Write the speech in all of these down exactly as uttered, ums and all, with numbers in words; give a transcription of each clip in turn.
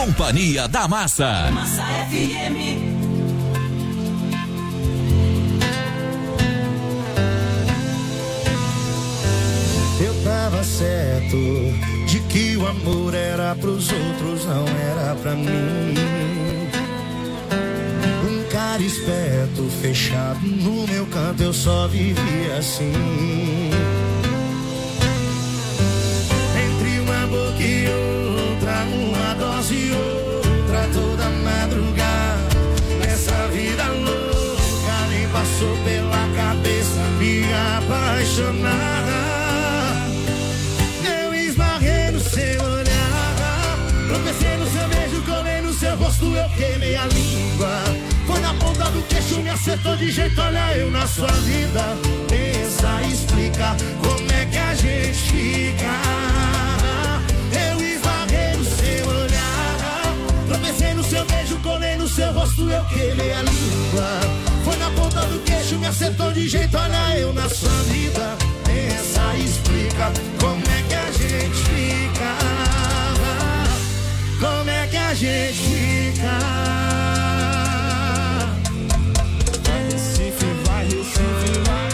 Companhia da Massa. Massa F M. Eu tava certo de que o amor era pros outros, não era pra mim. Um cara esperto, fechado no meu canto, eu só vivia assim. Entre uma boca e outra, uma dose e outra, toda madrugada. Nessa vida louca, nem passou pela cabeça me apaixonar. Seu olhar, tropecei no seu beijo, colei no seu rosto, eu queimei a língua. Foi na ponta do queixo, me acertou de jeito, olha eu na sua vida. Pensa, explica como é que a gente fica. Eu esbarrei no seu olhar, tropecei no seu beijo, colei no seu rosto, eu queimei a língua. Foi na ponta do queixo, me acertou de jeito, olha eu na sua vida. Pensa, explica como é que a gente fica. Como é que a gente fica? Vai Recife, vai Recife, vai.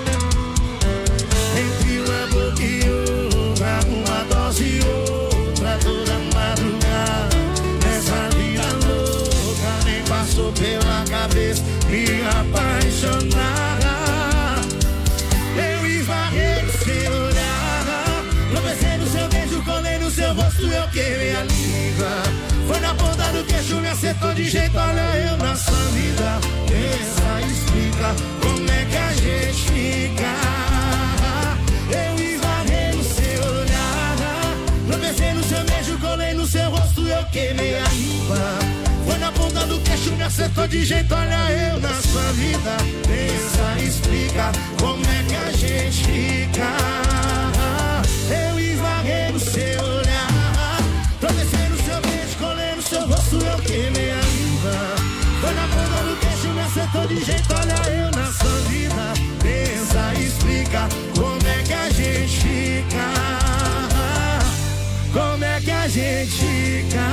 Entre uma boca e outra, uma dose e outra, toda madrugada. Nessa vida louca, nem passou pela cabeça me apaixonar. Seu rosto eu queimei a língua. Foi na ponta do queixo, me acertou de jeito, olha eu na sua vida. Pensa, explica como é que a gente fica. Eu esbarrei no seu olhar, tropecei no seu beijo, colei no seu rosto, eu queimei a língua. Foi na ponta do queixo, me acertou de jeito, olha eu na sua vida. Pensa, explica como é que a gente fica. Eu esbarrei no seu olhar, tropecei no seu beijo, colei no seu rosto, eu queimei a língua. Foi na ponta do queixo, me acertou de jeito, olha eu na sua vida. Pensa, explica como é que a gente fica. Como é que a gente fica.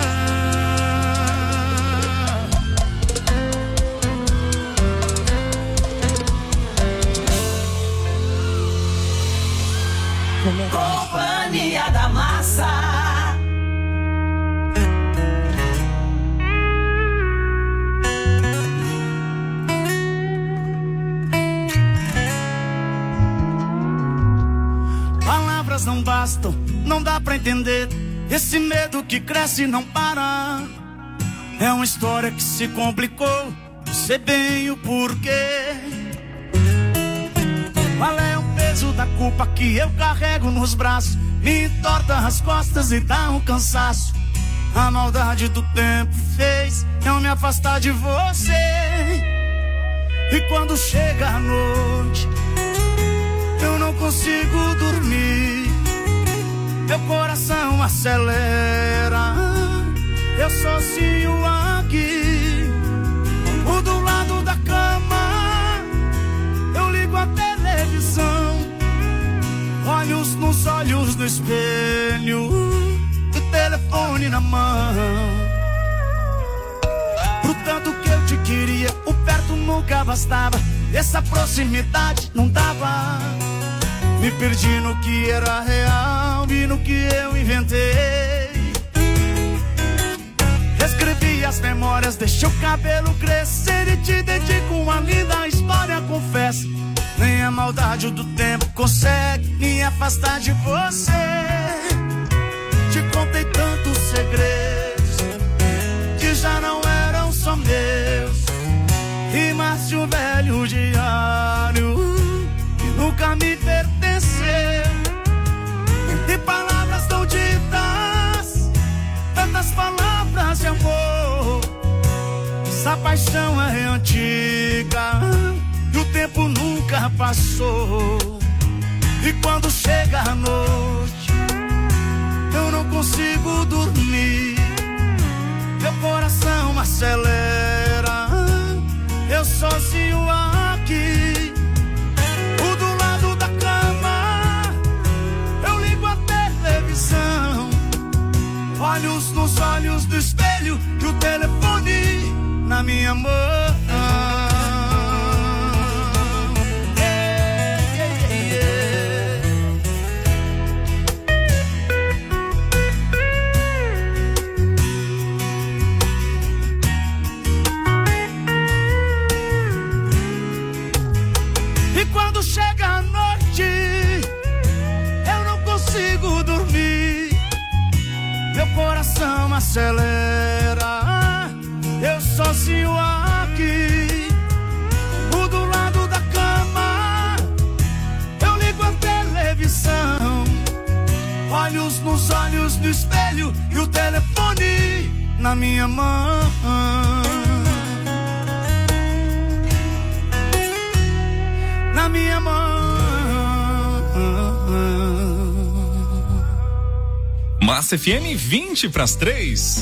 Companhia da Massa. Palavras não bastam, não dá pra entender. Esse medo que cresce e não para. É uma história que se complicou, sei bem o porquê. Qual é o peso da culpa que eu carrego nos braços? Me entorta as costas e dá um cansaço. A maldade do tempo fez eu me afastar de você. E quando chega a noite, eu não consigo dormir. Meu coração acelera, eu sozinho aqui. O do lado da cama, eu ligo a televisão, olhos nos olhos no espelho, o telefone na mão. Pro tanto que eu te queria, o perto nunca bastava, essa proximidade não dava. Me perdi no que era real e no que eu inventei. Escrevi as memórias, deixei o cabelo crescer e te dedico uma linda história, confesso. Nem a maldade do tempo consegue me afastar de você. Te contei tantos segredos que já não eram só meus. Rimaste um velho diário que nunca me pertenceu. Entre palavras tão ditas, tantas palavras de amor. Essa paixão é antiga e o tempo nunca passou. E quando chega a noite, eu não consigo dormir. Meu coração acelera, eu sozinho aqui. O do lado da cama, eu ligo a televisão, olho olhos nos olhos do espelho e o telefone na minha mão. E quando chega a noite, eu não consigo dormir. Meu coração acelera, eu sozinho aqui. Do lado da cama, eu ligo a televisão. Olhos nos olhos do espelho e o telefone na minha mão. Na minha mão. Massa F M, vinte para as três.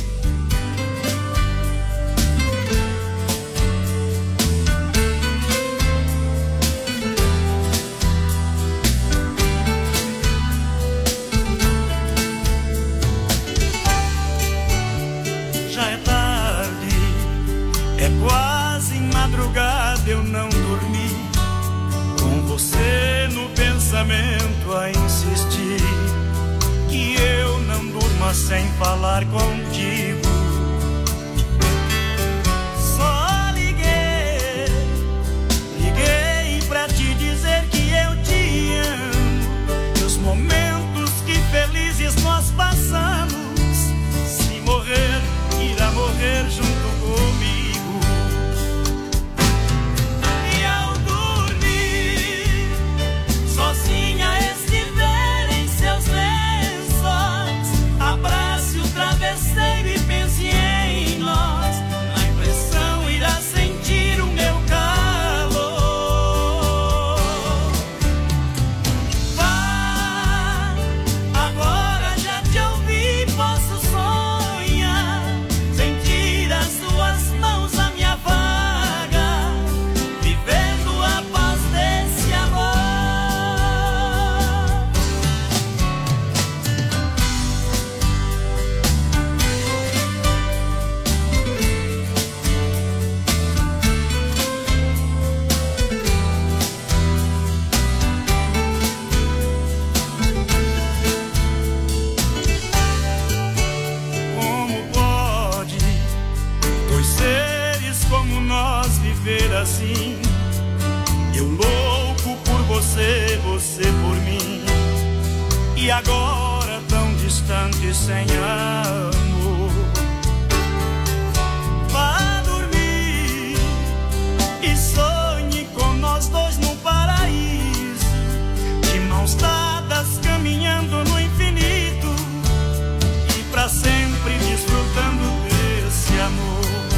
Já é tarde, é quase madrugada, eu não dormi. Com você no pensamento a insistir, que eu não durma sem falar contigo. Só liguei, liguei pra te dizer que eu te amo. E os momentos que felizes nós passamos, se morrer, irá morrer junto comigo. Sozinha estiver em seus lençóis, abrace o travesseiro e pense em nós. Na impressão irá sentir o meu calor. Vá, agora já te ouvi, posso sonhar, sentir as suas mãos à minha vaga, vivendo a paz desse amor. Assim, eu louco por você, você por mim, e agora tão distante sem amor. Vá dormir e sonhe com nós dois no paraíso, de mãos dadas caminhando no infinito, e pra sempre desfrutando desse amor.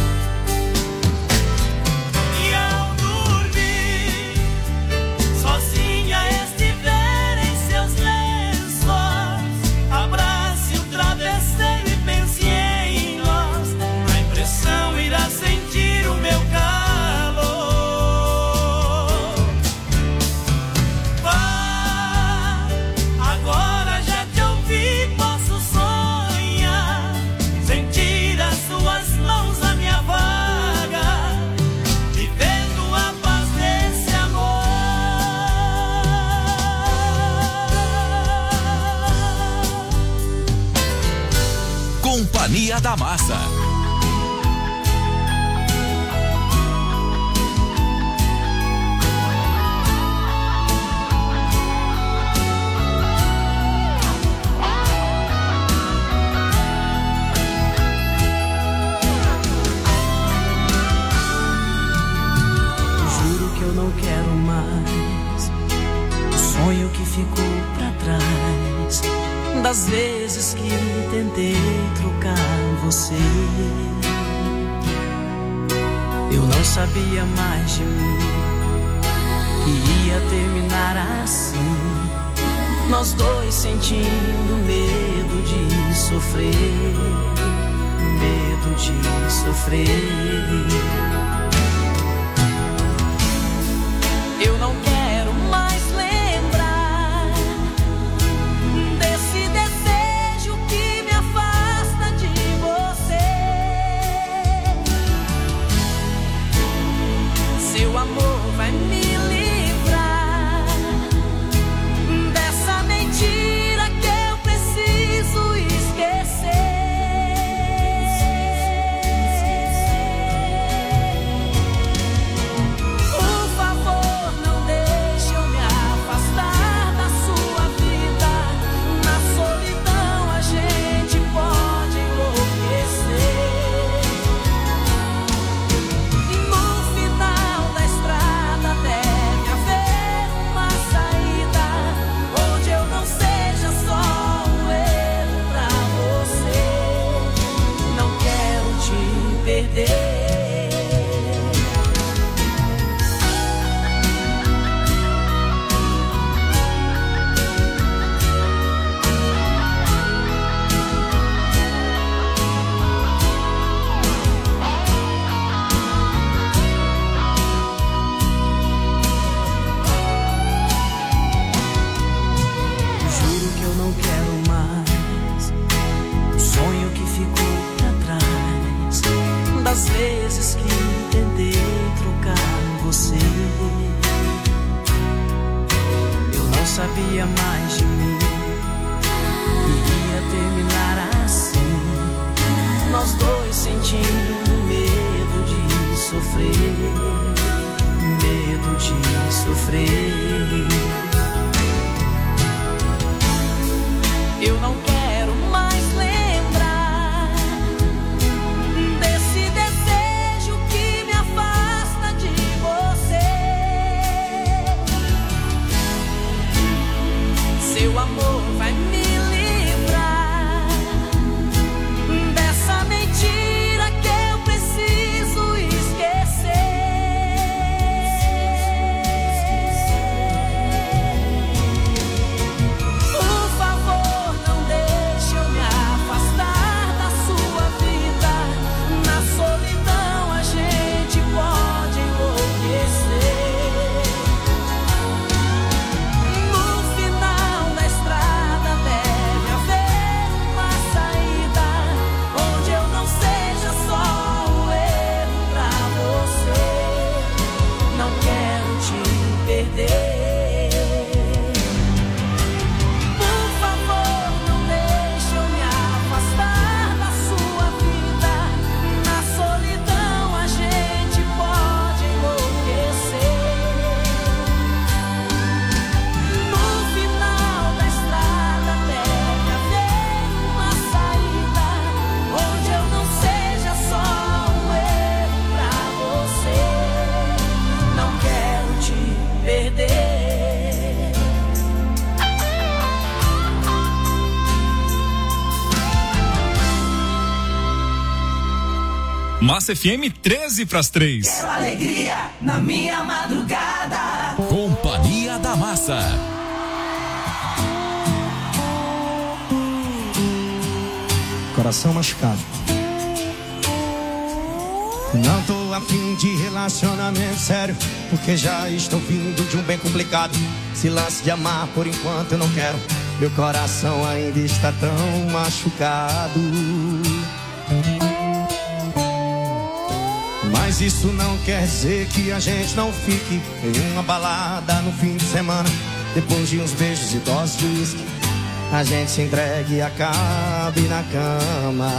Companhia da Massa. Juro que eu não quero mais o sonho que ficou pra trás, das vezes que tentei trocar você. Eu não sabia mais de mim, que ia terminar assim, nós dois sentindo medo de sofrer, medo de sofrer. Eu não quero mais lembrar desse desejo que me afasta de sentindo medo de sofrer, medo de sofrer. Eu não quero mais lembrar desse desejo que me afasta de você. Seu amor vai me livrar dessa mentira que eu preciso esquecer. Por favor, não deixe eu me afastar da sua vida. Na solidão a gente pode enlouquecer. No final da estrada deve haver uma saída, onde eu não seja só o erro pra você. Não quero te perder. Por favor, não deixe eu me afastar da sua vida. Na solidão a gente pode enlouquecer. No final da estrada deve haver uma saída, onde eu não seja só um erro pra você. Não quero te perder. Massa F M, treze pras três. Quero alegria na minha madrugada. Companhia da Massa. Coração machucado. Não tô afim de relacionamento sério, porque já estou vindo de um bem complicado. Se lance de amar por enquanto eu não quero. Meu coração ainda está tão machucado. Mas isso não quer dizer que a gente não fique em uma balada no fim de semana. Depois de uns beijos e doses de uísque, a gente se entregue e acabe na cama.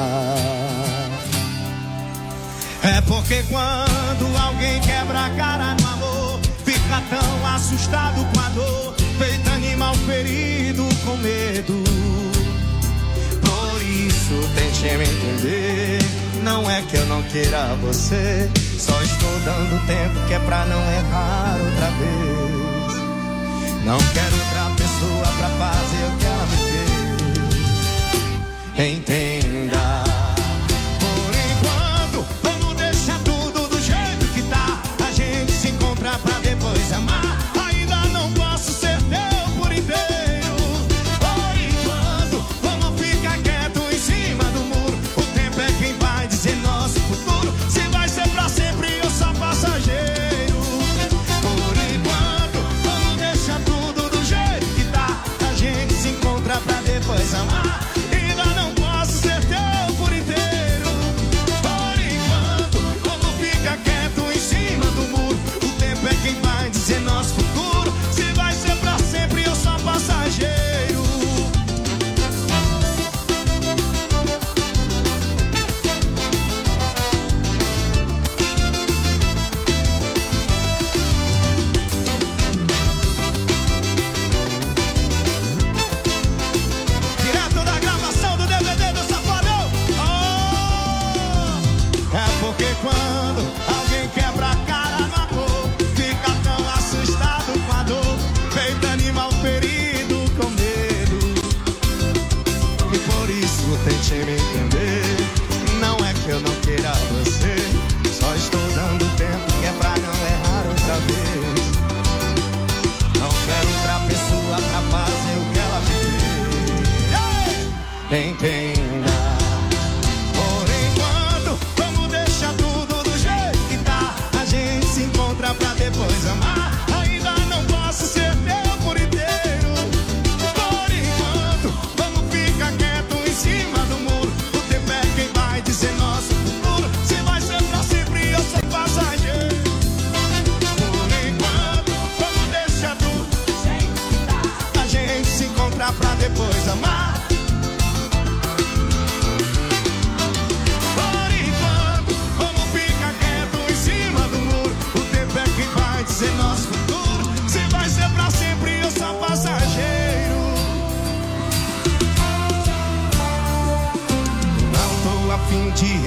É porque quando alguém quebra a cara no amor, fica tão assustado com a dor, feito animal ferido com medo. Por isso tente me entender. Não é que eu não queira você, só estou dando tempo que é pra não errar outra vez. Não quero outra pessoa pra fazer o que ela me fez. Entenda. Por enquanto, vamos deixar tudo do jeito que tá. A gente se encontra pra depois amar. Ainda não posso ser teu por inteiro. Por enquanto, vamos ficar quieto em cima do muro. O tempo é quem vai dizer nosso futuro. Se vai ser pra sempre ou só passageiro. Por enquanto, vamos deixar tudo do jeito que tá. A gente se encontra pra depois amar. Ainda não posso ser teu por inteiro. Por enquanto, vamos ficar quieto em cima do muro. O tempo é quem vai dizer nosso futuro. Se vai ser pra sempre ou só passageiro.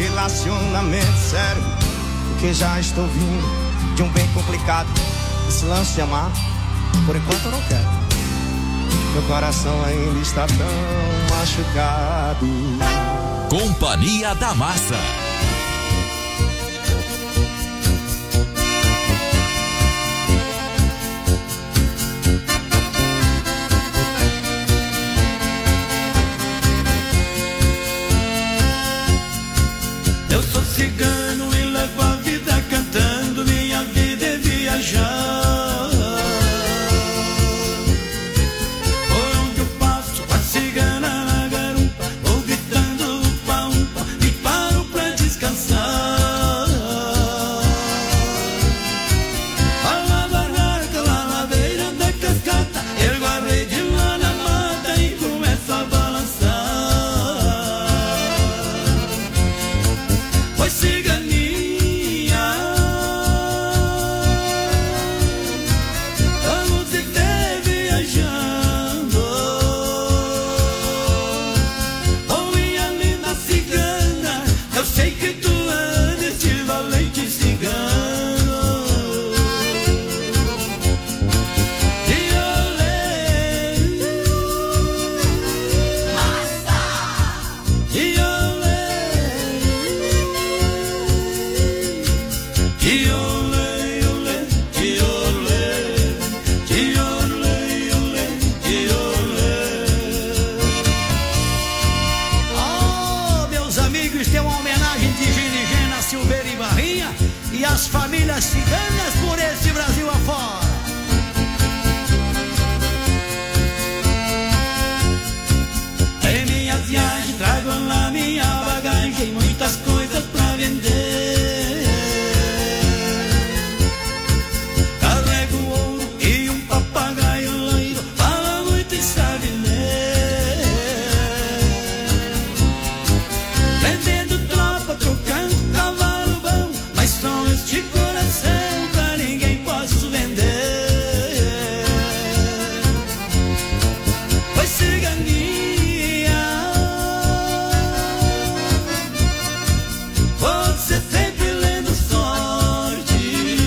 relacionamento sério, porque já estou vindo de um bem complicado. Esse lance de amar, por enquanto eu não quero. Meu coração ainda está tão machucado. Companhia da Massa. Eu sou cigano e levo a vida cantando, minha vida é viajar. Por onde eu passo, a cigana na garupa, vou gritando upa upa e paro pra descansar. A la barraca, lá na beira da cascata, ergo a rede lá na mata e começo a balançar. Pois ciganinha, vamos te ter viajando. Oh, minha linda cigana, eu sei que tu andas de valente cigano. E olê, e olê. Que olê, olê, que olê, que olê, olê, que olê. Oh, meus amigos, tem uma homenagem de Gina e Gena, Silveira e Barrinha e as famílias ciganas por esse Brasil afora. Em minha viagem trago lá minha bagagem, muitas coisas pra vender. Carrego ouro e um papagaio loiro, fala muito e sabe ler. Vendendo tropa, trocando cavalo bom, mas só este coração pra ninguém posso vender. Pois ciganinha, você sempre lendo sorte.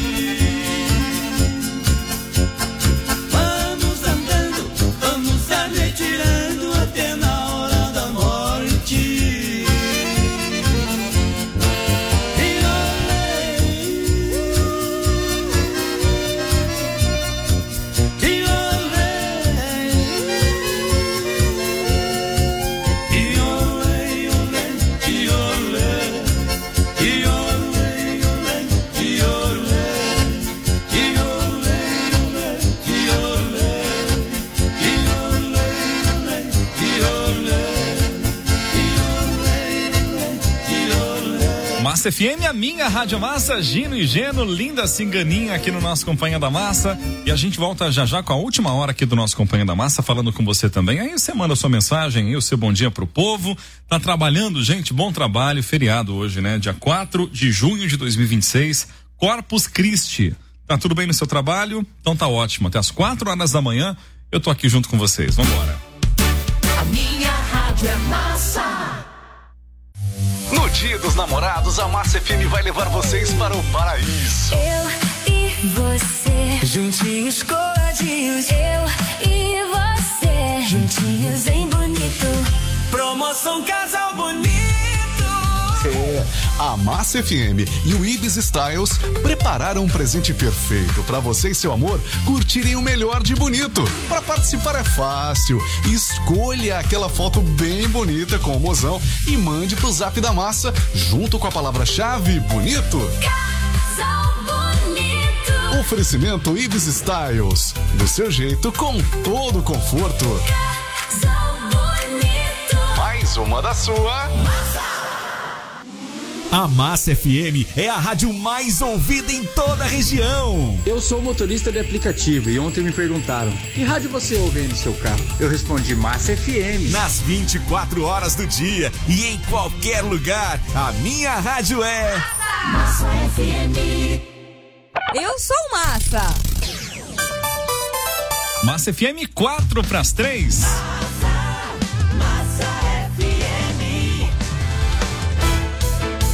Vamos andando, vamos a retirando até na hora da morte. E olê, e olê, e olê, olê, e olê, e olê, olê, e olê, e olê, olê, e olê, e olê, olê, e olê, e olê. Massa F M, a minha Rádio Massa, Gino e Geno, linda cinganinha aqui no nosso Companhia da Massa. E a gente volta já já com a última hora aqui do nosso Companhia da Massa, falando com você também. Aí você manda sua mensagem aí, o seu bom dia pro povo. Tá trabalhando, gente? Bom trabalho. Feriado hoje, né? Dia quatro de junho de dois mil e vinte e seis, Corpus Christi. Tá tudo bem no seu trabalho? Então tá ótimo. Até as quatro horas da manhã eu tô aqui junto com vocês. Vambora. A minha rádio é massa. No Dia dos Namorados, a Massa F M vai levar vocês para o paraíso. Eu e você, Juntinhos coladinhos, eu e você, juntinhos em bonito. Promoção Casal Bonito. É, a Massa F M e o Ibis Styles prepararam um presente perfeito para você e seu amor curtirem o melhor de bonito. Para participar é fácil. Escolha aquela foto bem bonita com o mozão e mande pro Zap da Massa junto com a palavra-chave bonito. Casal Bonito. Oferecimento Ibis Styles. Do seu jeito, com todo conforto. Casal Bonito. Mais uma da sua. A Massa F M é a rádio mais ouvida em toda a região. Eu sou motorista de aplicativo e ontem me perguntaram: que rádio você ouve aí no seu carro? Eu respondi: Massa F M. Nas vinte e quatro horas do dia e em qualquer lugar, a minha rádio é Massa F M. Eu sou Massa. Massa F M, quatro para as três. Massa F M.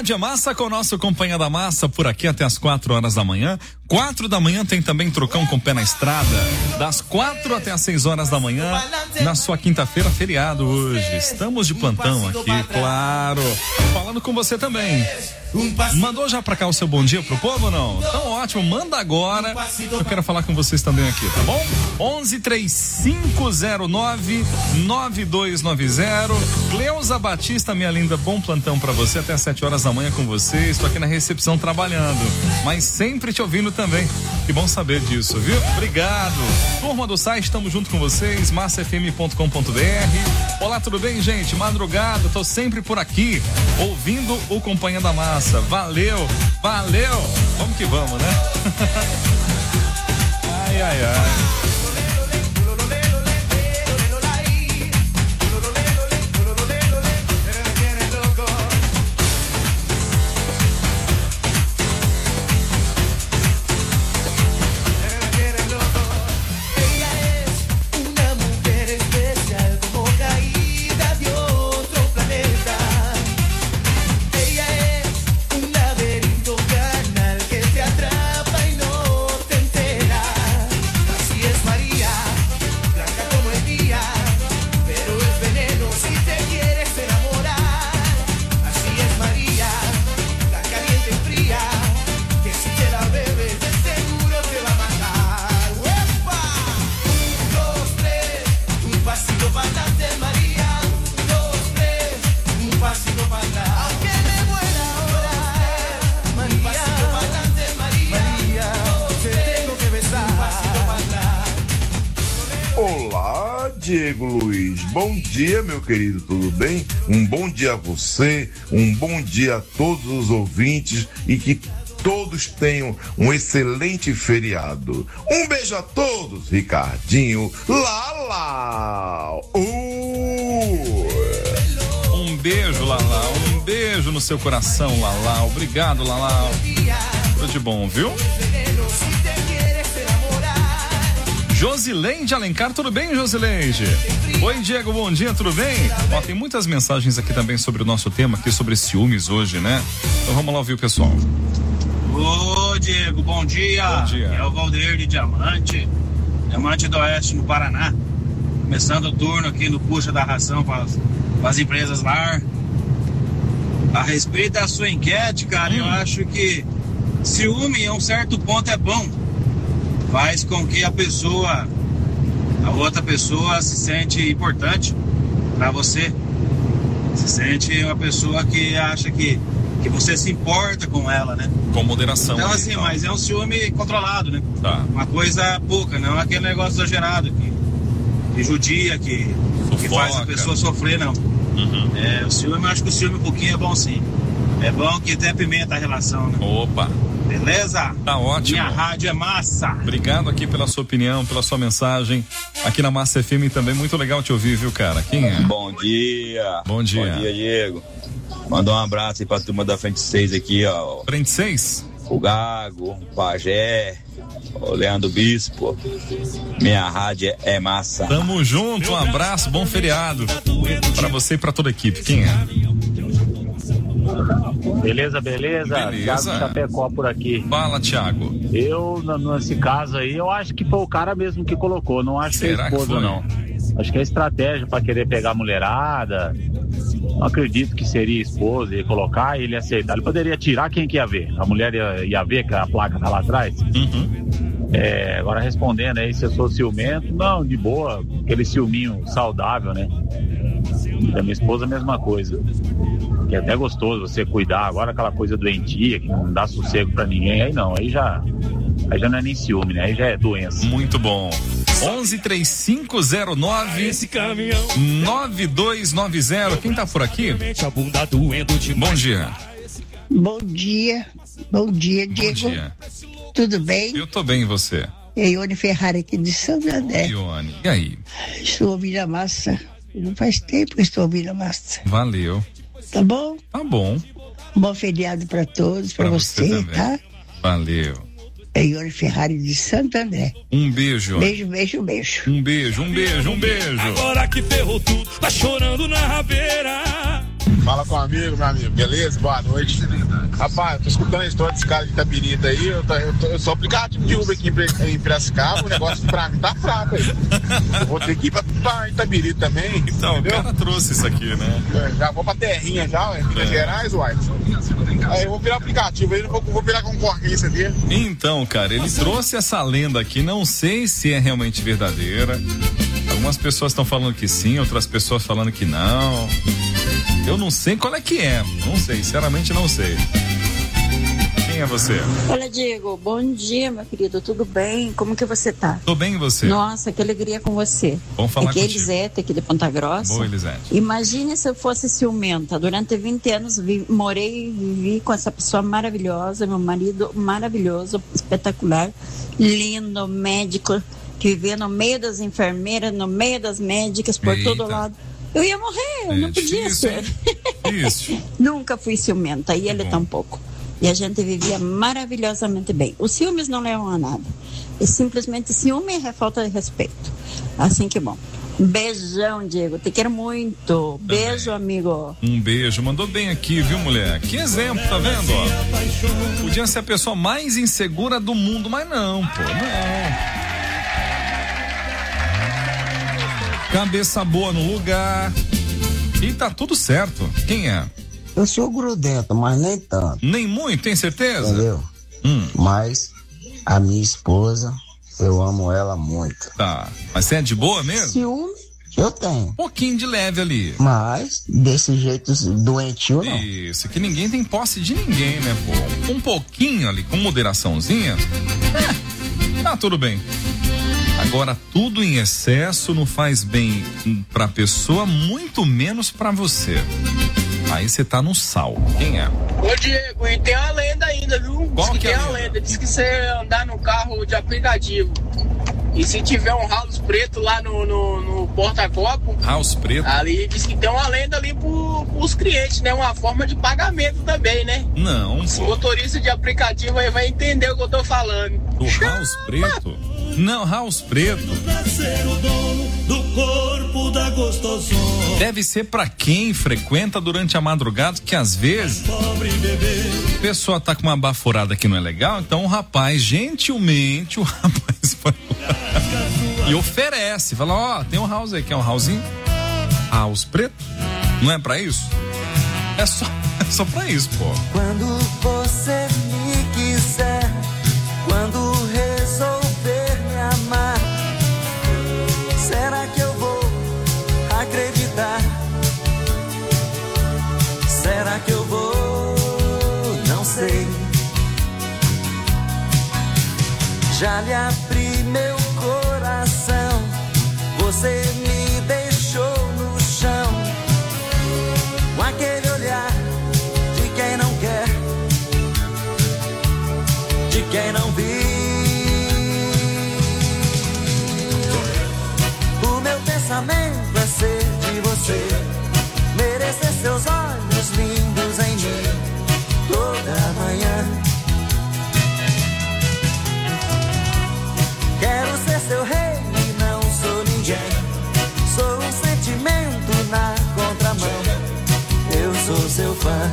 Rádio Massa com o nosso Companhia da Massa por aqui até as quatro horas da manhã. Quatro da manhã tem também Trocão com Pé na Estrada. Das quatro até as seis horas da manhã, na sua quinta-feira, feriado hoje. Estamos de plantão aqui, claro. Falando com você também. Mandou já pra cá o seu bom dia pro povo ou não? Então ótimo, manda agora. Eu quero falar com vocês também aqui, tá bom? onze três cinco zero nove nove dois nove zero. Cleusa Batista, minha linda, bom plantão pra você até às sete horas da manhã com você. Estou aqui na recepção trabalhando, mas sempre te ouvindo também. Que bom saber disso, viu? Obrigado. Turma do site, estamos junto com vocês, massa f m ponto com ponto b r. Olá, tudo bem, gente? Madrugada, tô sempre por aqui, ouvindo o Companhia da Massa. Valeu, valeu. Vamos que vamos, né? Ai, ai, ai. Diego Luiz, bom dia, meu querido, tudo bem? Um bom dia a você, um bom dia a todos os ouvintes e que todos tenham um excelente feriado. Um beijo a todos, Ricardinho, Lala. Uh! Um beijo, Lala, um beijo no seu coração, Lala. Obrigado, Lala. Tudo de bom, viu? Josileide Alencar, tudo bem, Josileide? Oi, Diego, bom dia, tudo bem? Ó, tem muitas mensagens aqui também sobre o nosso tema, aqui sobre ciúmes hoje, né? Então vamos lá ouvir o pessoal. Ô, Diego, bom dia. Bom dia. É o Valdeir de Diamante, Diamante do Oeste, no Paraná. Começando o turno aqui no Puxa da Ração para as empresas lá. A respeito da sua enquete, cara, hum. eu acho que ciúme, a um certo ponto, é bom. Faz com que a pessoa, a outra pessoa se sente importante para você. Se sente uma pessoa que acha que, que você se importa com ela, né? Com moderação. Então, aí, assim, então. mas é um ciúme controlado, né? Tá. Uma coisa pouca, não é aquele negócio exagerado que, que judia, que, que faz a pessoa sofrer, não. Uhum. É, o ciúme, eu acho que o ciúme um pouquinho é bom, sim. É bom que até pimenta a relação, né? Opa! Beleza? Tá ótimo. Minha rádio é massa. Obrigado aqui pela sua opinião, pela sua mensagem. Aqui na Massa F M também, muito legal te ouvir, viu, cara? Quem é? Bom dia. Bom dia. Bom dia, Diego. Manda um abraço aí pra turma da Frente seis aqui, ó. Frente seis? O Gago, o Pajé, o Leandro Bispo. Minha rádio é massa. Tamo junto, um abraço, bom feriado pra você e pra toda a equipe. Quem é? Beleza, beleza? Beleza. Thiago Chapecó por aqui. Fala, Thiago. Eu, nesse caso aí, eu acho que foi o cara mesmo que colocou, não acho Será que é esposa, não. Acho que é estratégia pra querer pegar a mulherada. Não acredito que seria esposa e colocar e ele aceitar. Ele poderia tirar, quem que ia ver? A mulher ia, ia ver que a placa tá lá atrás? Uhum. É, agora respondendo aí, se eu sou ciumento, não, de boa, aquele ciúminho saudável, né? E da minha esposa a mesma coisa. Que é até gostoso você cuidar, agora aquela coisa doentia, que não dá sossego pra ninguém, aí não, aí já, aí já não é nem ciúme, né? Aí já é doença. Muito bom. onze três cinco zero nove nove dois nove zero. Quem tá por aqui? Bom dia. Bom dia. Bom dia, Diego. Bom dia. Tudo bem? Eu tô bem, e você? É Ione Ferrari aqui de Santo André. Ione, e aí? Estou ouvindo a massa. Não faz tempo que estou ouvindo a massa. Valeu. Tá bom? Tá bom. Bom feriado para todos, para você, você tá? Valeu. É Ione Ferrari de Santo André. Um beijo. Beijo, beijo, beijo. Um beijo, um beijo, um beijo. Agora que ferrou tudo, tá chorando na rabeira. Fala com o amigo, meu amigo. Beleza? Boa noite. Rapaz, eu tô escutando a história desse cara de Itabirita aí. Eu, tô, eu, tô, eu sou aplicativo de Uber aqui em, em Piracicaba. O negócio pra mim tá fraco aí. Eu vou ter que ir pra, pra Itabirita também. Então, entendeu? O cara trouxe isso aqui, né? Eu já vou pra Terrinha já, ué. Minas é. Gerais, uai. Aí eu vou virar aplicativo aí, vou, vou virar concorrência dele. Então, cara, ele trouxe essa lenda aqui. Não sei se é realmente verdadeira. Algumas pessoas estão falando que sim, outras pessoas falando que não. Eu não sei qual é que é. Não sei, sinceramente não sei. Quem é você? Olha, Diego, bom dia, meu querido. Tudo bem? Como que você tá? Tô bem, e você? Nossa, que alegria com você. Vamos falar aqui contigo. Aqui é Elisete, aqui de Ponta Grossa. Boa, Elisete. Imagine se eu fosse ciumenta. Durante vinte anos vi, morei e vivi com essa pessoa maravilhosa, meu marido maravilhoso, espetacular, lindo, médico, que vivia no meio das enfermeiras, no meio das médicas, por Eita. todo lado. Eu ia morrer, eu é, não podia isso, ser. Isso. Nunca fui ciumenta, e ele tampouco. E a gente vivia maravilhosamente bem. Os ciúmes não levam a nada. E simplesmente ciúme é falta de respeito. Assim que bom. Um beijão, Diego. Te quero muito. Beijo, Também. amigo. Um beijo. Mandou bem aqui, viu, mulher? Que exemplo, tá vendo? Ó? Podia ser a pessoa mais insegura do mundo, mas não, pô, não. Cabeça boa no lugar. E tá tudo certo. Quem é? Eu sou grudento, mas nem tanto. Nem muito, tem certeza? Entendeu? Hum. Mas a minha esposa, eu amo ela muito. Tá. Mas você é de boa mesmo? Ciúme, eu tenho. Um pouquinho de leve ali. Mas desse jeito doentio, não. Isso, que ninguém tem posse de ninguém, né, pô? Um pouquinho ali, com moderaçãozinha, é, tá tudo bem. Agora, tudo em excesso não faz bem pra pessoa, muito menos pra você. Aí você tá no sal. Quem é? Ô, Diego, e tem uma lenda ainda, viu? Qual Diz que tem é a uma lenda? lenda. Diz que você andar no carro de aplicativo e se tiver um house preto lá no, no, no porta-copo... House preto? Ali, diz que tem uma lenda ali pro, pros clientes, né? Uma forma de pagamento também, né? Não, Os motoristas de aplicativo aí vai entender o que eu tô falando. Do house preto? Não, house preto. Do corpo da gostosona. Deve ser pra quem frequenta durante a madrugada, que às vezes a pessoa tá com uma baforada que não é legal, então o rapaz, gentilmente, o rapaz vai lá e oferece, fala, ó, oh, tem um house aí, quer um housezinho? House preto? Não é pra isso? É só, é só pra isso, pô. Quando você me quiser, quando resolver me amar, será que eu vou acreditar? Será que eu vou? Não sei. Já lhe abri meu coração, você me deixou no chão, com aquele olhar de quem não quer, de quem não viu. O meu pensamento é ser de você, merecer seus olhos lindos em mim toda manhã. Quero ser seu rei e não sou ninguém, sou um sentimento na contramão, eu sou seu fã.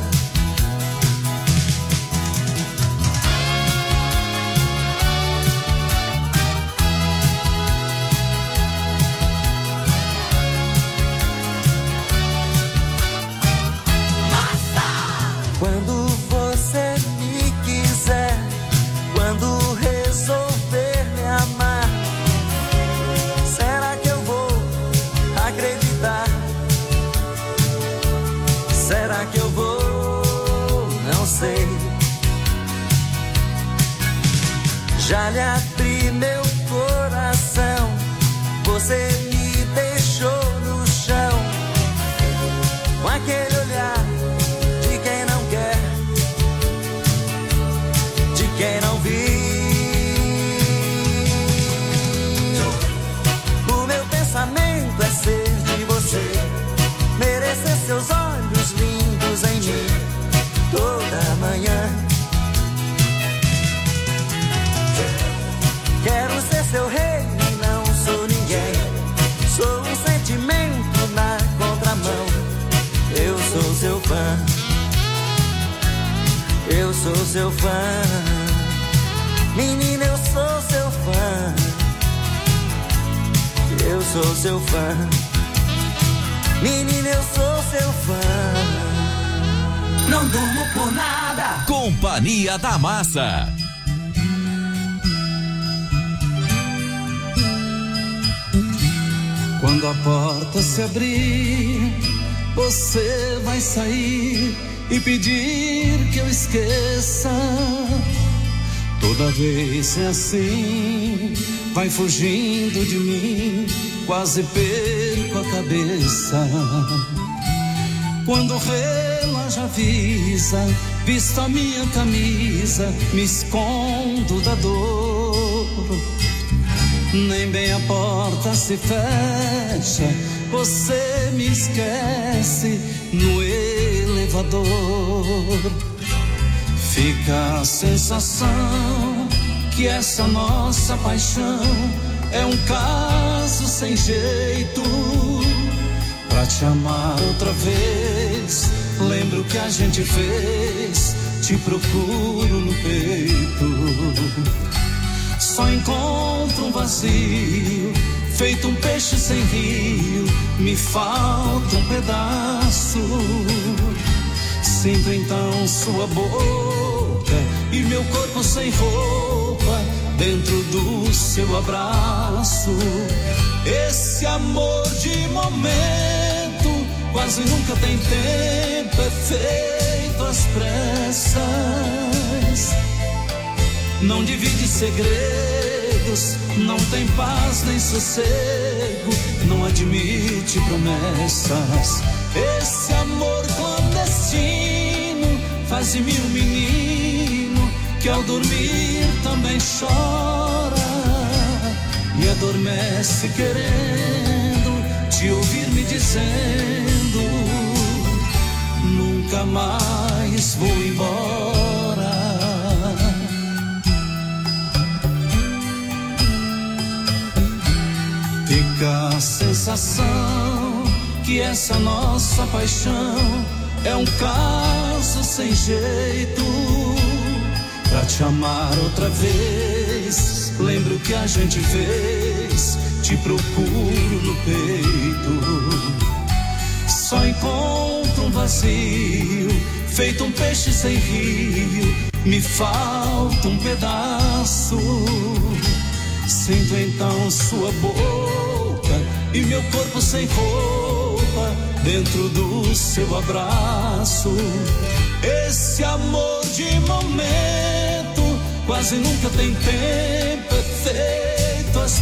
sou seu fã. Menina, eu sou seu fã. Eu sou seu fã. Menina, eu sou seu fã. Não durmo por nada. Companhia da Massa. Quando a porta se abrir, você vai sair e pedir que eu esqueça. Toda vez é assim, vai fugindo de mim, quase perco a cabeça. Quando o relógio avisa, visto a minha camisa, me escondo da dor. Nem bem a porta se fecha, você me esquece no elevador. Fica a sensação que essa nossa paixão é um caso sem jeito. Pra te amar outra vez, lembro que a gente fez, te procuro no peito. Só encontro um vazio, feito um peixe sem rio, me falta um pedaço. Sinto então sua boca e meu corpo sem roupa dentro do seu abraço. Esse amor de momento quase nunca tem tempo, é feito às pressas. Não divide segredos, não tem paz nem sossego, não admite promessas. Esse amor clandestino faz de mim um menino que ao dormir também chora e adormece querendo te ouvir me dizendo: nunca mais vou embora. Fica a sensação que essa nossa paixão é um caso sem jeito. Pra te amar outra vez, lembro que a gente fez, te procuro no peito. Só encontro um vazio, feito um peixe sem rio, me falta um pedaço. Sinto então sua boca e meu corpo sem roupa dentro do seu abraço. Esse amor de momento quase nunca tem tempo, é feito às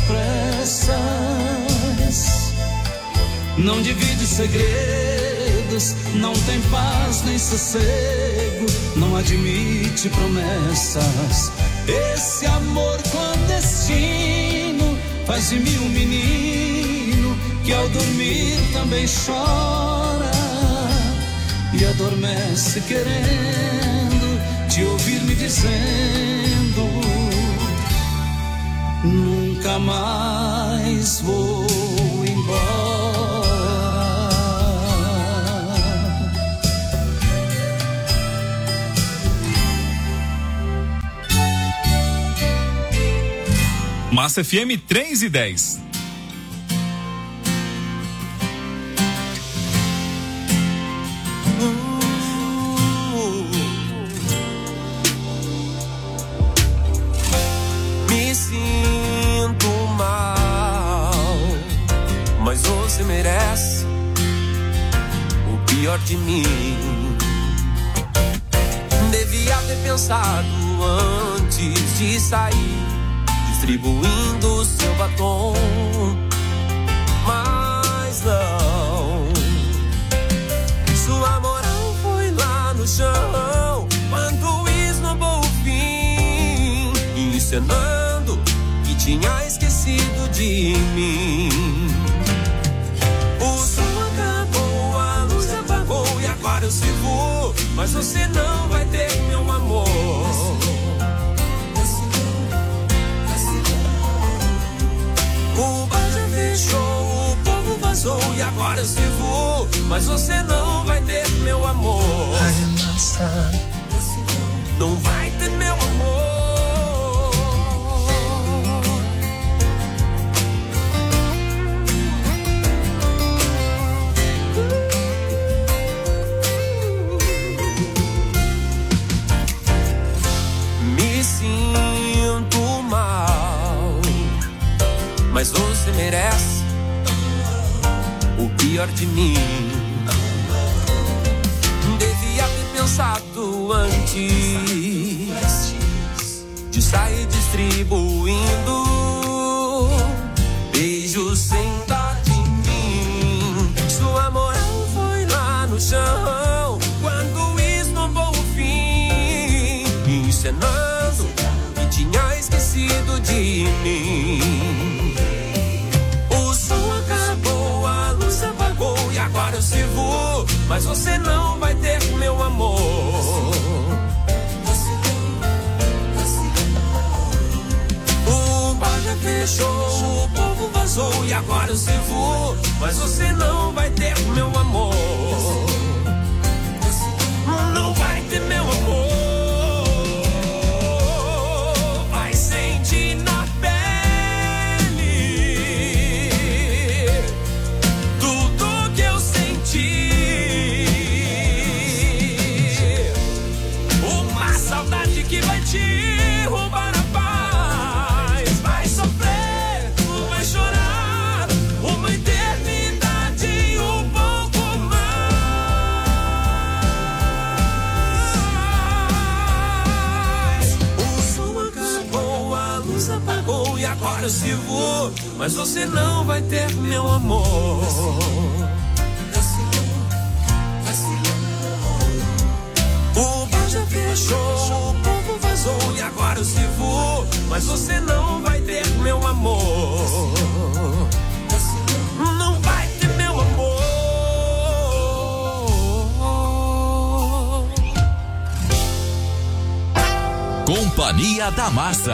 pressas. Não divide segredos, não tem paz nem sossego, não admite promessas. Esse amor clandestino faz de mim um menino que ao dormir também chora e adormece querendo te ouvir me dizendo: nunca mais vou embora. Massa F M três e dez. Me sinto mal, mas você merece o pior de mim. Devia ter pensado antes de sair, distribuindo seu batom, mas não. Sua moral foi lá no chão quando esnobou o fim, encenando que tinha esquecido de mim. O som acabou, a luz apagou e agora eu sirvo, mas você não vai ter meu amor. O bar já fechou, o povo vazou e agora eu sirvo, mas você não vai ter meu amor. não vai ter meu amor. Me sinto mal, mas você merece o pior de mim. Devia ter pensado antes de sair distribuindo beijos sem dó de mim. Sua moral foi lá no chão quando esnobou o fim, encenando que tinha esquecido de mim. O som acabou, a luz apagou e agora eu sirvo, mas você não vai ter meu amor. O bar já fechou, o povo vazou e agora eu sirvo, mas você não vai ter meu amor. Não vai ter meu amor. Vai sentir na pele tudo que eu senti. Uma saudade que vai te roubar a paz. Vai sofrer, vai chorar uma eternidade e um pouco mais. O som acabou, a luz apagou e agora eu sirvo, mas você não vai ter meu amor. O bar já fechou, o povo vazou e agora eu sirvo, mas você não vai ter meu amor. Não vai ter meu amor. Companhia da Massa.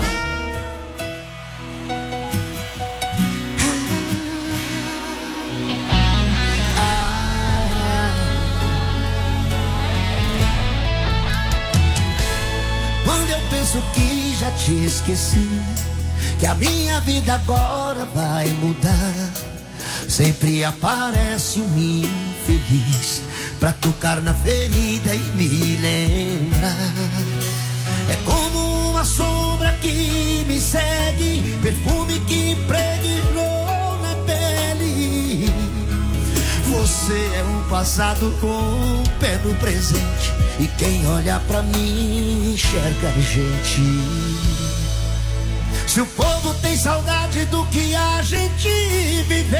Quando eu penso que já te esqueci, que a minha vida agora vai mudar, sempre aparece um infeliz pra tocar na ferida e me lembrar. É como uma sombra que me segue, perfume que impregnou na pele. Você é um passado com o pé no presente, e quem olha pra mim enxerga a gente. Se o povo tem saudade do que a gente viveu,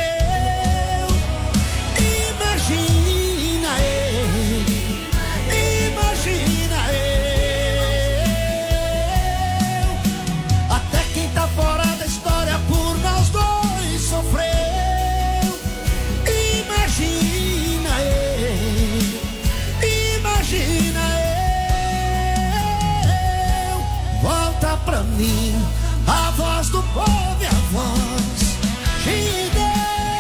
imagina eu, imagina eu. Até quem tá fora da história por nós dois sofreu. Imagina eu, imagina eu. Volta pra mim a voz do povo e a voz de Deus.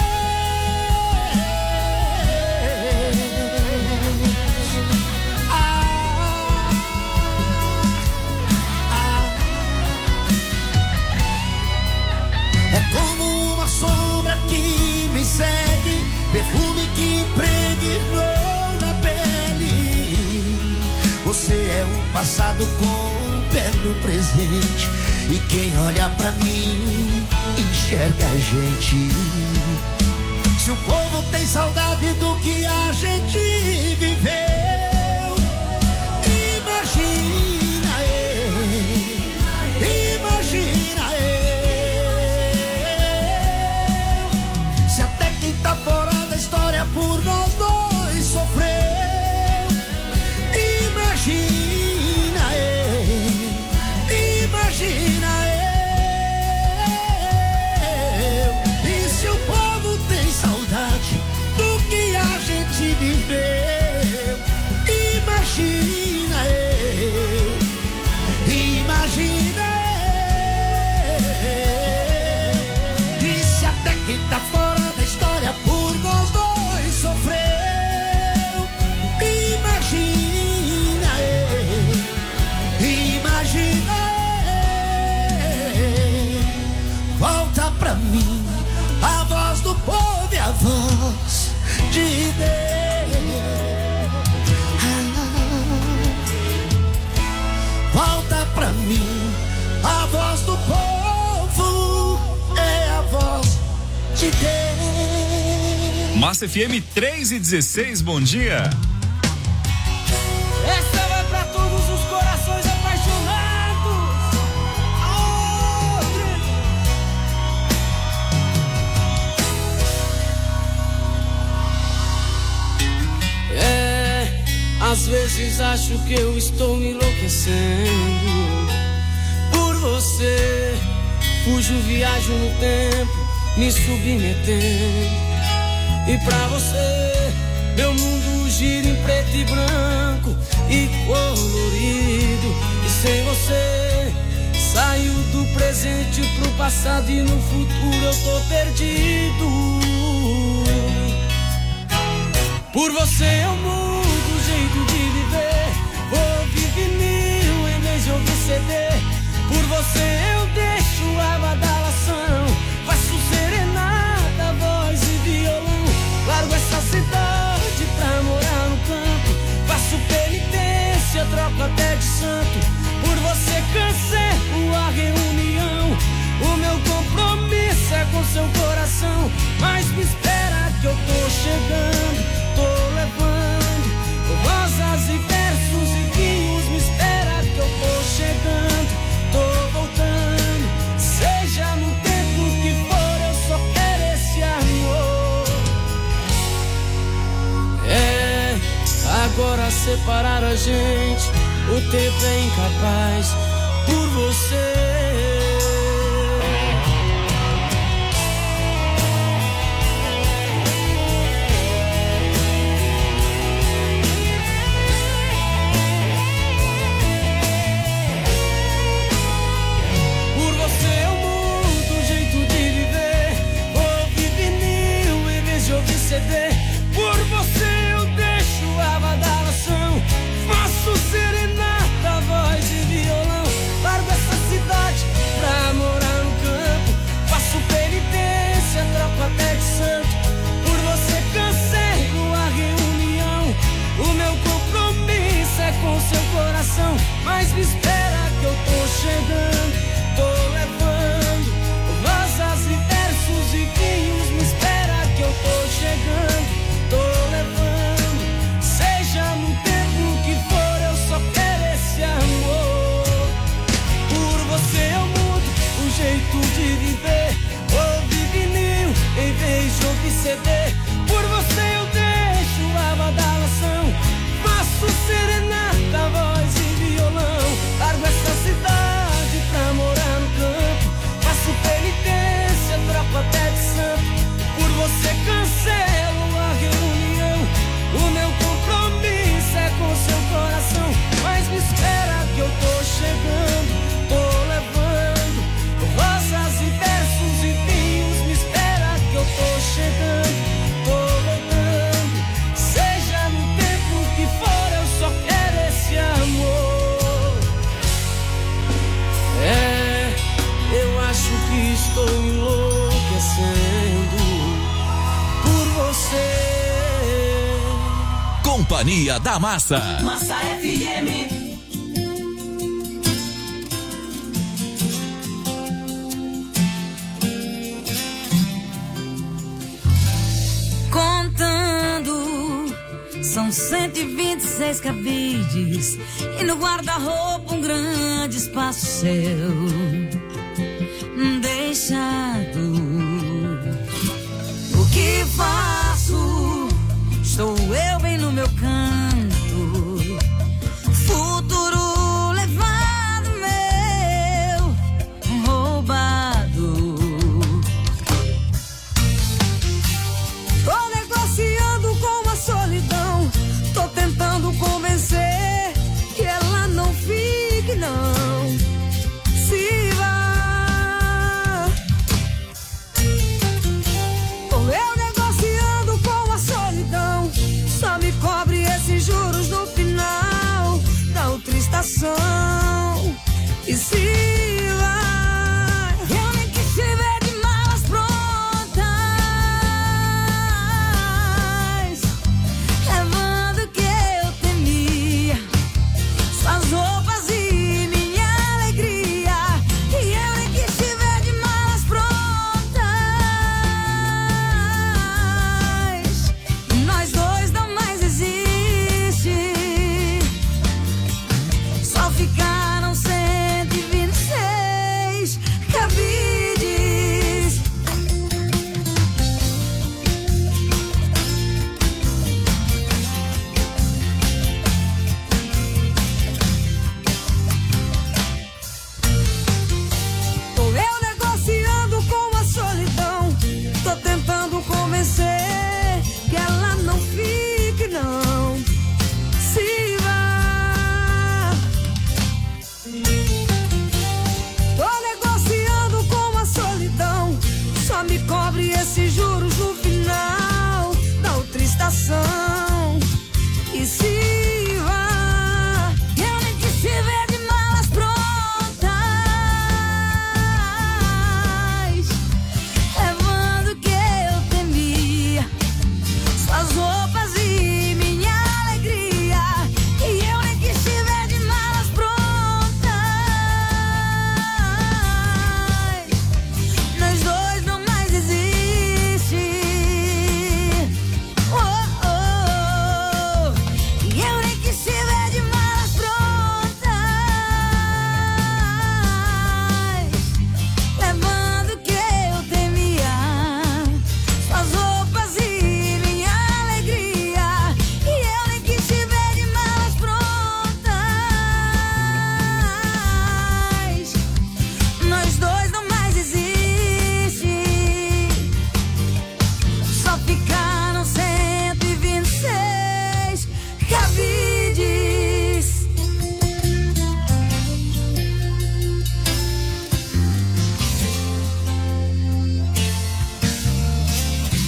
Ah, ah. É como uma sombra que me segue, perfume que impregnou na pele. Você é um passado com o pé no presente, e quem olha pra mim enxerga a gente. Se o povo tem saudade do que a gente viveu, imagina eu, imagina eu. Se até quem tá fora da história por nós dois sofreu, imagina eu, imagina eu. E se o povo tem saudade do que a gente viveu, imagina eu, imagina eu. E se até quem tá fora da história por nós dois sofreu, mim a voz do povo e a voz de Deus. Ah, volta pra mim a voz do povo, é a voz de Deus. Massa F M três e dezesseis, bom dia. Essa vai pra todos os corações apaixonados. É, às vezes acho que eu estou me enlouquecendo por você. Fujo, viajo no tempo, me submetendo. E pra você, meu mundo gira em preto e branco e colorido. E sem você, saio do presente pro passado e no futuro eu tô perdido. Por você eu mudo o jeito de viver, vou ouvir vinil em vez de ouvir C D. Por você eu deixo a badalação, faço serenata, voz e violão. Largo essa cidade pra morar no campo, faço penitência, troco até de santo. Por você cancelo a reunião, o meu compromisso é com seu coração. Mas me espera que eu tô chegando, tô levando rosas e versos e vinhos. Me espera que eu tô chegando, tô voltando. Seja no tempo que for, eu só quero esse amor. É, agora separar a gente, o tempo é incapaz por você. Por você eu mudo o jeito de viver, vou ouvir vinil em vez de ouvir C D. Por você eu deixo a badalação, faço serenata, voz e violão. Largo essa cidade pra morar no campo, faço penitência, troco até de santo. Por você cancelo a reunião, o meu compromisso é com seu coração. Mas me espera que eu tô chegando, tô levando rosas e versos e vinhos. Me espera que eu tô chegando, tô levando, seja no tempo que for, eu só quero esse amor. Por você eu mudo o jeito de viver, ouvir vinil em vez de ouvir C D. Por você eu deixo a badalação, faço serenata, voz e violão. Largo essa cidade pra morar no campo, faço penitência, troco até de santo. Por você cancelo a reunião, o meu compromisso é com seu coração. Mas me espera que eu tô chegando, tô levando rosas e versos e vinhos. Me espera que eu tô chegando, tô voltando. Seja no tempo que for, eu só quero esse amor. É, eu acho que estou enlouquecendo por você. Companhia da Massa. Massa F M. Contando, são cento e vinte e seis cabides e no guarda-roupa um grande espaço seu deixado. O que faço? Estou eu bem no meu canto, futuro levado meu, roubado. Tô negociando com a solidão, tô tentando convencer que ela não fique não. Se vai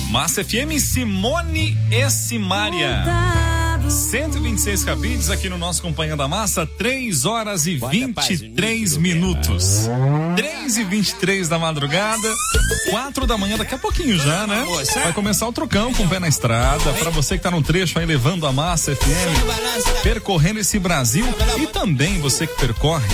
Massa F M, Simone e Simária. cento e vinte e seis cabides aqui no nosso Companhia da Massa, três horas e vinte e três minutos. três e vinte e três da madrugada, quatro da manhã, daqui a pouquinho já, né? Vai começar o trocão com o pé na estrada. Pra você que tá no trecho aí levando a Massa F M, percorrendo esse Brasil, e também você que percorre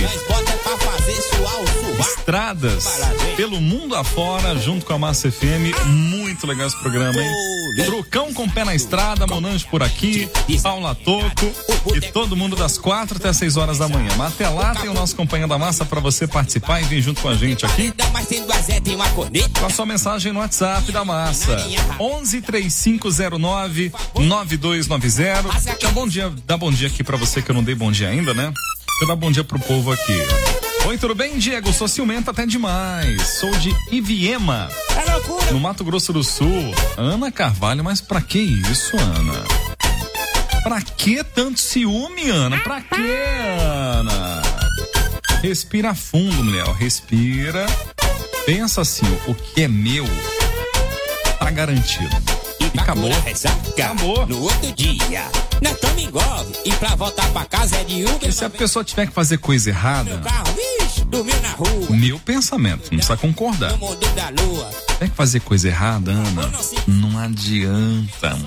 estradas pelo mundo afora, junto com a Massa F M. Muito legal esse programa, hein? Trocão com o pé na estrada, Monange por aqui, Paula Toco e todo mundo das quatro até seis horas da manhã. Mas até lá tem o nosso Companhia da Massa para você participar e vir junto com a gente aqui com a sua mensagem no WhatsApp da Massa onze, três cinco zero nove, nove dois nove zero. Já bom dia, dá bom dia aqui para você que eu não dei bom dia ainda, né? Eu dar bom dia pro povo aqui. Oi, tudo bem, Diego? Sou ciumenta até demais. Sou de Iviema, no Mato Grosso do Sul. Ana Carvalho, mas pra que isso, Ana? Pra que tanto ciúme, Ana? Pra que, Ana? Respira fundo, mulher. Respira. Pensa assim, o que é meu tá garantido. E acabou. Acabou. No outro dia, nós tamo engove. E pra voltar pra casa é de Uber. E se a pessoa tiver que fazer coisa errada, dormiu na rua. o meu pensamento, não precisa concordar. No mundo da lua. Tem que fazer coisa errada, Ana, não adianta.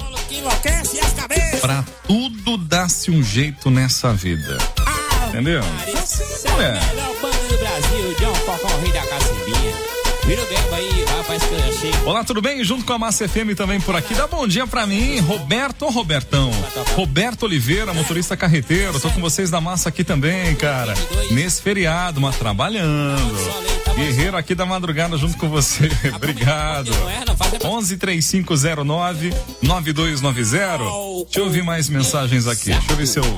Pra tudo dá-se um jeito nessa vida. Entendeu? É. Melhor banda do Brasil, John Falcão, rei da cacimbinha. Vira o verbo aí, rapaz, que eu achei. Olá, tudo bem? Junto com a Massa F M também por aqui. Dá bom dia pra mim, Roberto ou Robertão? Roberto Oliveira, motorista carreteiro. Tô com vocês da Massa aqui também, cara. Nesse feriado, mas trabalhando. Guerreiro aqui da madrugada junto com você. Obrigado. onze, três cinco zero nove, nove dois nove zero. Deixa eu ouvir mais mensagens aqui. Deixa eu ver se eu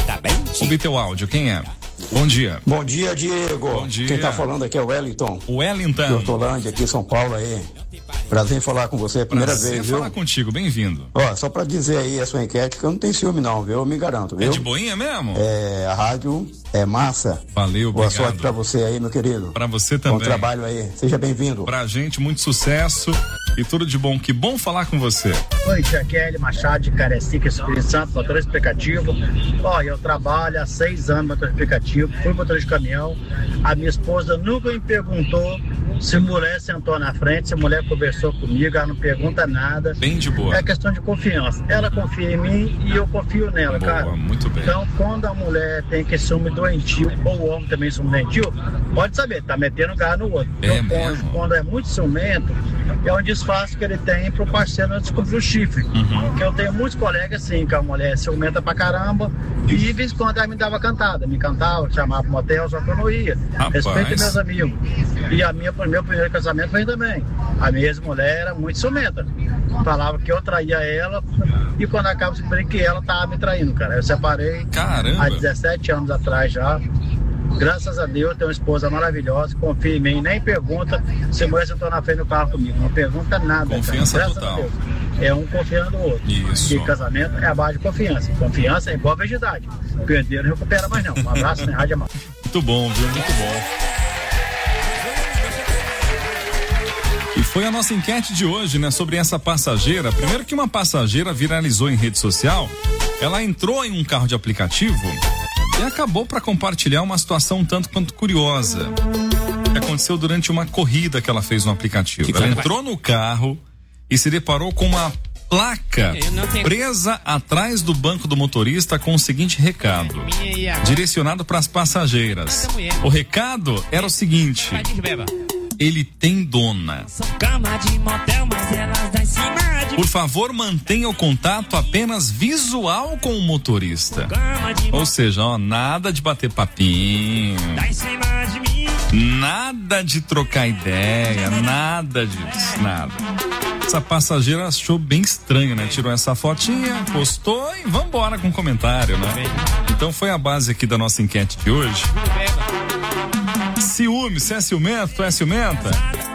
ouvi teu áudio. Quem é? Bom dia. Bom dia, Diego. Bom dia. Quem tá falando aqui é o Wellington. O Wellington. De Hortolândia, aqui em São Paulo aí. Prazer em falar com você, primeira Prazer vez, em viu? falar contigo, bem-vindo. Ó, só pra dizer aí a sua enquete que eu não tenho ciúme não, viu? Eu me garanto, viu? É de boinha mesmo? É, a rádio é massa. Valeu, Boa obrigado. sorte pra você aí, meu querido. Pra você também. Bom trabalho aí, seja bem-vindo. Pra gente, muito sucesso e tudo de bom. Que bom falar com você. Oi, tia Kelly Machado de Carecica, Espírito Santo, motorista aplicativo. Ó, eu trabalho há seis anos no motorista aplicativo, fui motorista de caminhão. A minha esposa nunca me perguntou se mulher sentou na frente, se mulher conversou comigo, ela não pergunta nada. Bem de boa. É questão de confiança. Ela confia em mim e eu confio nela, boa, cara. Muito bem. Então, quando a mulher tem que ciúme doentio, ou o homem também ciúme doentio, pode saber, tá metendo garra no outro. É então, mesmo? Quando é muito ciumento, é um disfarce que ele tem pro parceiro não descobrir o chifre. Uhum. Porque eu tenho muitos colegas assim, que a mulher ciumenta pra caramba, e de vez em quando ela me dava cantada, me cantava, chamava pro motel, só que eu não ia. Rapaz. Respeito meus amigos. E a minha, meu primeiro casamento foi também. A minha ex-mulher era muito ciumenta. Falava que eu traía ela, e quando acaba descobri que ela tava me traindo, cara. Eu separei. Caramba. Há dezessete anos atrás já. Graças a Deus, tenho uma esposa maravilhosa, confia em mim, nem pergunta se a mulher sentou na frente do carro comigo. Não pergunta nada. Confiança cara. total. É um confiando no outro. Isso. E casamento é a base de confiança. Confiança é igual a verdade. Perder não recupera mais não. Um abraço, né? Rádio Amar. Muito bom, viu? Muito bom. E foi a nossa enquete de hoje, né? Sobre essa passageira. Primeiro que uma passageira viralizou em rede social. Ela entrou em um carro de aplicativo e acabou para compartilhar uma situação um tanto quanto curiosa. Que aconteceu durante uma corrida que ela fez no aplicativo. Ela entrou no carro e se deparou com uma placa presa atrás do banco do motorista com o seguinte recado, direcionado para as passageiras. O recado era o seguinte: ele tem dona. Por favor, mantenha o contato apenas visual com o motorista. Ou seja, ó, nada de bater papinho, nada de trocar ideia, nada disso, nada. Essa passageira achou bem estranho, né? Tirou essa fotinha, postou e vambora com comentário, né? Então foi a base aqui da nossa enquete de hoje. Ciúme, se é ciumento, tu é ciumenta?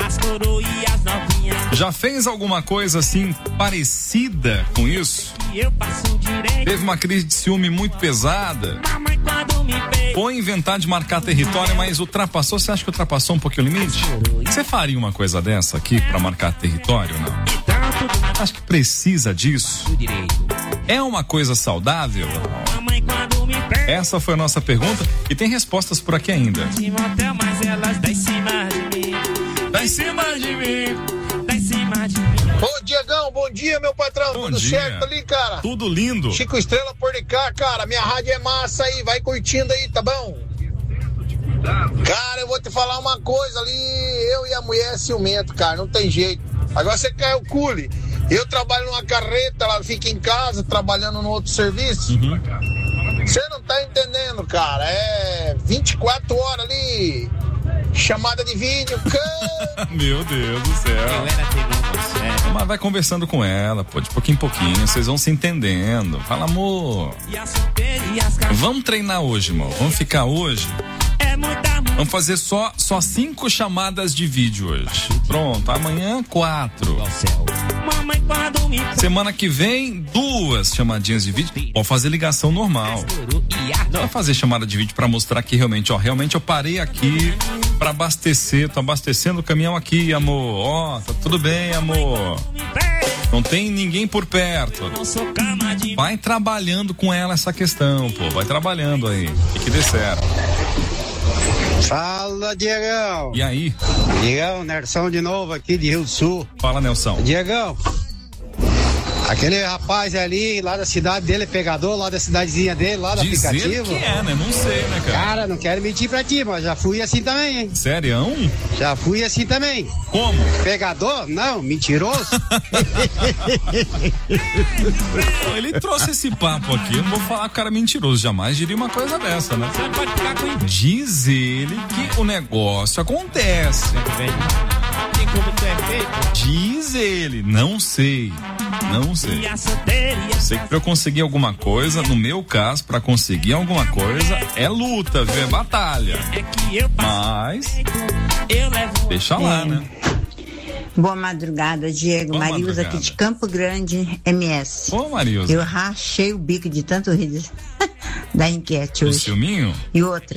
Já fez alguma coisa assim parecida com isso? Teve uma crise de ciúme muito pesada? Foi inventar de marcar território, mas ultrapassou, você acha que ultrapassou um pouquinho o limite? Você faria uma coisa dessa aqui pra marcar território, não? Acho que precisa disso. É uma coisa saudável? Essa foi a nossa pergunta e tem respostas por aqui ainda. Dá em cima de mim. Dá em cima de mim. Ô Diegão, bom dia, meu patrão. Bom Tudo dia. certo ali, cara? Tudo lindo. Chico Estrela por de cá, cara. Minha rádio é massa aí, vai curtindo aí, tá bom? Cara, eu vou te falar uma coisa ali. Eu e a mulher é ciumento, cara, não tem jeito. Agora você quer o cule. Eu trabalho numa carreta, ela fica em casa trabalhando no outro serviço. Uhum. Você não tá entendendo, cara. É vinte e quatro horas ali. Chamada de vídeo. Meu Deus do céu. Mas vai conversando com ela, pô, de pouquinho em pouquinho, vocês vão se entendendo. Fala, amor, vamos treinar hoje, amor. Vamos ficar hoje. Vamos fazer só, só cinco chamadas de vídeo hoje. Pronto, amanhã quatro. Semana que vem, duas chamadinhas de vídeo. Pode fazer ligação normal. Não vai fazer chamada de vídeo pra mostrar que realmente, ó, realmente eu parei aqui pra abastecer. Tô abastecendo o caminhão aqui, amor. Ó, tá tudo bem, amor. Não tem ninguém por perto. Vai trabalhando com ela essa questão, pô. Vai trabalhando aí. E que dê certo. Fala, Diegão. E aí? Diegão, Nelson de novo aqui de Rio do Sul. Fala, Nelson. Diegão, aquele rapaz ali, lá da cidade dele, pegador, lá da cidadezinha dele, lá do Diz ele aplicativo. que é, né? Não sei, né, cara? Cara, não quero mentir pra ti, mas já fui assim também, hein? Sério? Já fui assim também. Como? Pegador? Não, mentiroso. Ele trouxe esse papo aqui, eu não vou falar que o cara é mentiroso, jamais diria uma coisa dessa, né? Diz ele que o negócio acontece. Diz ele, não sei, não sei. Sei que pra eu conseguir alguma coisa, no meu caso, pra conseguir alguma coisa, é luta, viu? É batalha. Mas, deixa lá, né? Boa madrugada, Diego. Boa Marilza madrugada. aqui de Campo Grande, M S. Ô, Marilza. Eu rachei o bico de tanto rir da enquete O hoje. ciúminho? E outra,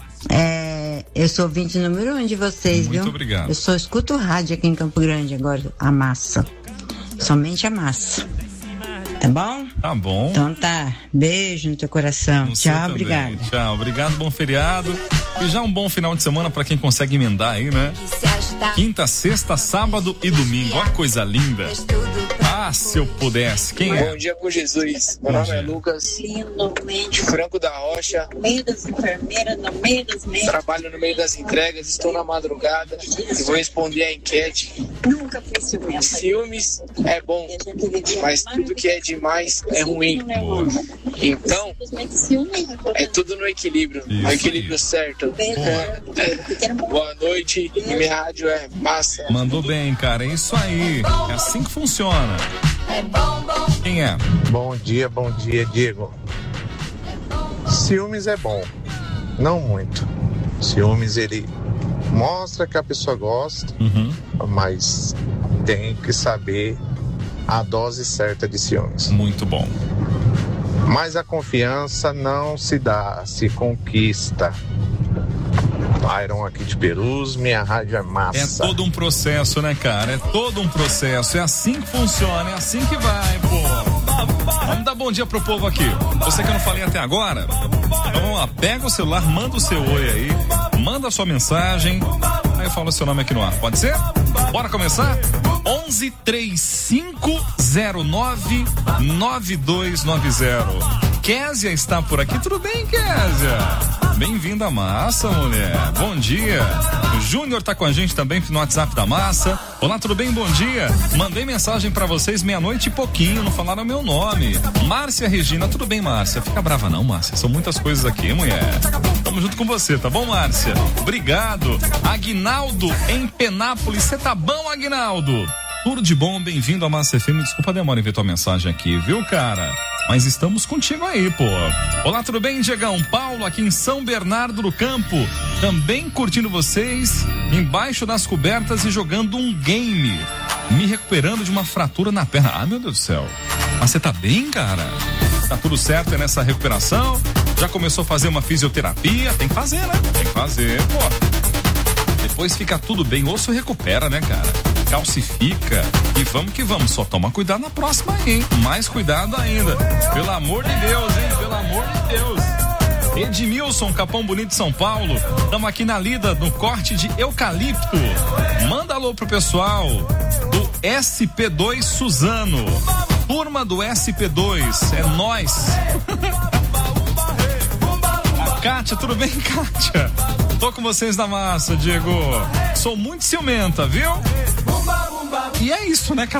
é, eu sou ouvinte número um de vocês, Muito viu? obrigado. Eu só escuto rádio aqui em Campo Grande agora, a massa. Somente a massa. Tá bom? Tá bom. Então tá. Beijo no teu coração. No seu Tchau, também. obrigada. Tchau, obrigado, bom feriado. E já um bom final de semana pra quem consegue emendar aí, né? Quinta, sexta, sábado e domingo. Olha que coisa linda. Ah, se eu pudesse. Quem é? Bom dia com Jesus. Meu Bom nome dia. é Lucas, Lindo, de Franco da Rocha. no meio das enfermeiras, no meio dos médicos. Trabalho no meio das entregas, estou na madrugada e vou responder a enquete. Nunca fui ciumenta. Ciúmes é bom, mas tudo que é demais é ruim. Então, é tudo no equilíbrio, no equilíbrio certo. É, é. Boa noite e minha rádio é massa. Mandou bem, cara. É isso aí. É assim que funciona. Quem é? Bom dia, bom dia, Diego. Ciúmes é bom, não muito. Ciúmes, ele mostra que a pessoa gosta, Uhum. mas tem que saber a dose certa de ciúmes. Muito bom. Mas a confiança não se dá, se conquista. Byron aqui de Perus, minha rádio é massa. É todo um processo, né, cara? É todo um processo. É assim que funciona, é assim que vai, pô. Vamos dar bom dia pro povo aqui. Você que eu não falei até agora, então vamos lá, pega o celular, manda o seu oi aí, manda a sua mensagem, aí eu falo o seu nome aqui no ar, pode ser? Bora começar? onze três cinco zero nove nove dois nove zero. Késia está por aqui, tudo bem, Késia? Bem-vinda à Massa, mulher. Bom dia. O Júnior tá com a gente também no WhatsApp da Massa. Olá, tudo bem? Bom dia. Mandei mensagem pra vocês meia-noite e pouquinho, não falaram meu nome. Márcia Regina, tudo bem, Márcia? Fica brava não, Márcia. São muitas coisas aqui, mulher. Tamo junto com você, tá bom, Márcia? Obrigado. Aguinaldo em Penápolis. Você tá bom, Aguinaldo? Tudo de bom, bem-vindo à Massa F M. Desculpa a demora em ver tua mensagem aqui, viu, cara? Mas estamos contigo aí, pô. Olá, tudo bem, Diegão? Paulo aqui em São Bernardo do Campo. Também curtindo vocês, embaixo das cobertas e jogando um game. Me recuperando de uma fratura na perna. Ah, meu Deus do céu. Mas você tá bem, cara? Tá tudo certo aí nessa recuperação? Já começou a fazer uma fisioterapia? Tem que fazer, né? Tem que fazer, pô. Depois fica tudo bem. Osso recupera, né, cara? calcifica. E vamos que vamos, só toma cuidado na próxima aí, hein? Mais cuidado ainda. Pelo amor de Deus, hein? Pelo amor de Deus. Edmilson, Capão Bonito, São Paulo. Estamos aqui na lida, no corte de eucalipto. Manda alô pro pessoal do S P dois Suzano. Turma do S P dois, é nós. A Kátia, tudo bem, Kátia? Tô com vocês na massa, Diego. Sou muito ciumenta, viu? E é isso, né, cara?